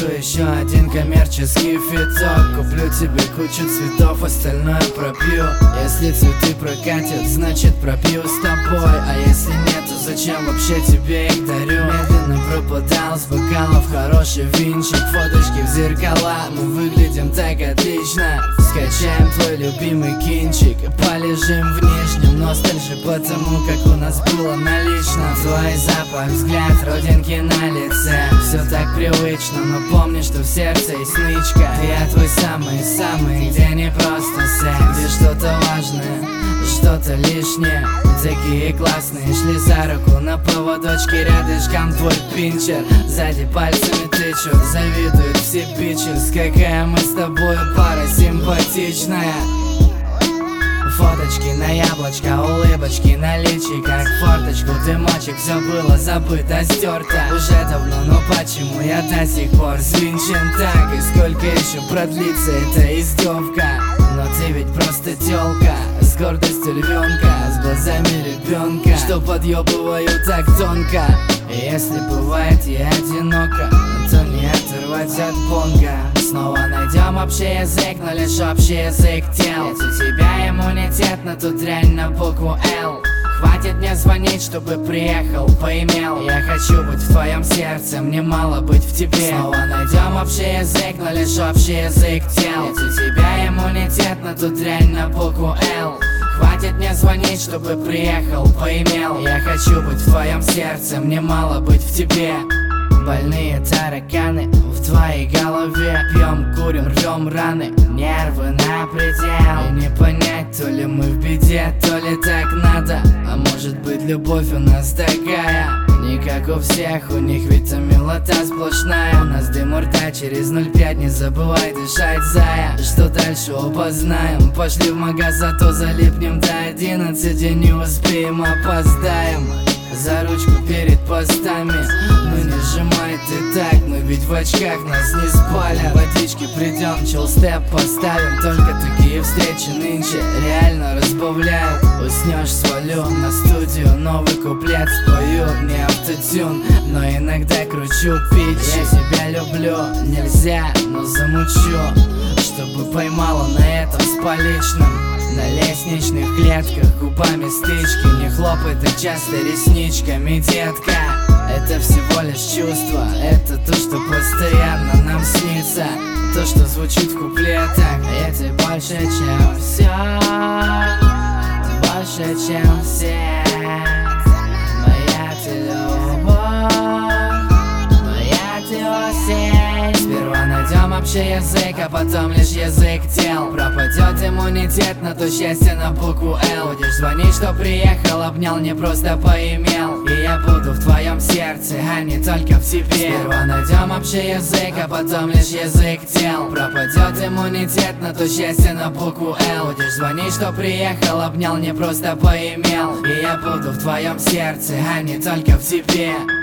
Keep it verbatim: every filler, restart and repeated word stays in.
Закажу еще один коммерческий фиток. Куплю тебе кучу цветов, остальное пропью. Если цветы прокатят, значит пропью с тобой. А если нет, то зачем вообще тебе их дарю? Медленно пропадал с бокалов хороший винчик. Фоточки в зеркала, мы выглядим так отлично. Скачаем твой любимый кинчик, полежим в нижнем. Ностальжи потому, как у нас было налично. Твой запах, взгляд, родинки на лице. Все так привычно, но помни, что в сердце есть нычка. Я твой самый-самый, где не просто секс, где что-то важное, что-то лишнее. Такие классные, шли за руку на поводочке. Рядышком твой пинчер, сзади пальцами тычут. Завидуют все бичес, какая мы с тобой пара симпатичная. Фоточки на яблочко, улыбочки на личиках. Форточку, дымочек, все было забыто, стерто уже давно, но почему я до сих пор свинчен так? И сколько еще продлится эта издевка? Но ты ведь просто тёлка, с гордостью львенка, с глазами ребенка, что подъебываю так тонко. И если бывает я одиноко, то не оторвать от бонга. Снова найдем общий язык, но лишь общий язык тел. Ведь у тебя иммунитет на ту дрянь на букву Л. Хватит мне звонить, чтобы приехал, поимел. Я хочу быть в твоем сердце, мне мало быть в тебе. Снова найдем общий язык, но лишь общий язык тел. Ведь у тебя иммунитет на ту дрянь на букву Л. Хватит мне звонить, чтобы приехал, поимел. Я хочу быть в твоем сердце, мне мало быть в тебе. Больные тараканы в твоей голове. Пьем, курим, рвем раны, нервы на предел. И не понять, то ли мы в беде, то ли так надо. А может быть любовь у нас такая, не как у всех, у них ведь милота сплошная. У нас дым у рта через ноль пять, не забывай дышать, зая. Что дальше опознаем, пошли в магаз, а то залипнем до одиннадцати. Не успеем, опоздаем за ручку перед постами. Ну не сжимай ты так, мы ведь в очках, нас не спалят. Водички придем, чилстеп поставим. Только такие встречи нынче реально разбавляют. Уснешь, свалю на студию, новый куплет спою. Не автотюн, но иногда кручу питчи. Я тебя люблю, нельзя, но замучу, чтобы поймала на этом с поличным. На лестничных клетках губами стычки. Не хлопай так часто ресничками, детка. Это всего лишь чувство, это то, что постоянно нам снится, то, что звучит в куплетах. Я тебе больше, чем все, больше, чем все. Моя ты любовь, моя ты осень. Сперва найдем общий язык, а потом лишь язык тел. Пропадет иммунитет на то счастье на букву Л. Будешь звонить, что приехал, обнял, не просто поимел. И я буду в твоем сердце, а не только в тебе. Сперва найдем общий язык, а потом лишь язык тел. Пропадет иммунитет на то счастье на букву Л. Будешь звонить, что приехал, обнял, не просто поимел. И я буду в твоем сердце, а не только в тебе.